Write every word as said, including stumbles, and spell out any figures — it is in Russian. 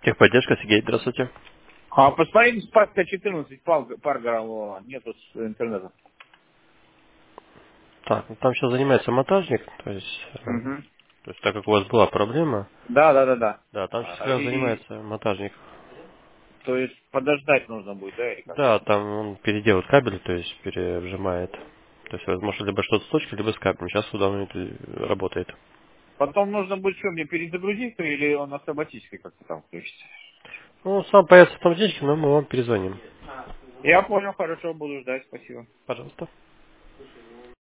Техподдержка, Сергей, здравствуйте. А посмотрите, Спасская четырнадцать, пар, Паргорова, нету с интернета. Так, ну там сейчас занимается монтажник, то есть, э, Угу. то есть так как у вас была проблема, Да, да, да, да. да, там сейчас как А, раз И, занимается монтажник. то есть подождать нужно будет, да, или как? Да, там он переделывает кабель, то есть пережимает. То есть, возможно, либо что-то с точкой, либо с кабелем. Сейчас в данный момент э, работает. Потом нужно будет что, мне перезагрузить, или он автоматически как-то там включится? Ну, сам появится автоматически, но мы вам перезвоним. Я понял, хорошо, буду ждать, спасибо. Пожалуйста.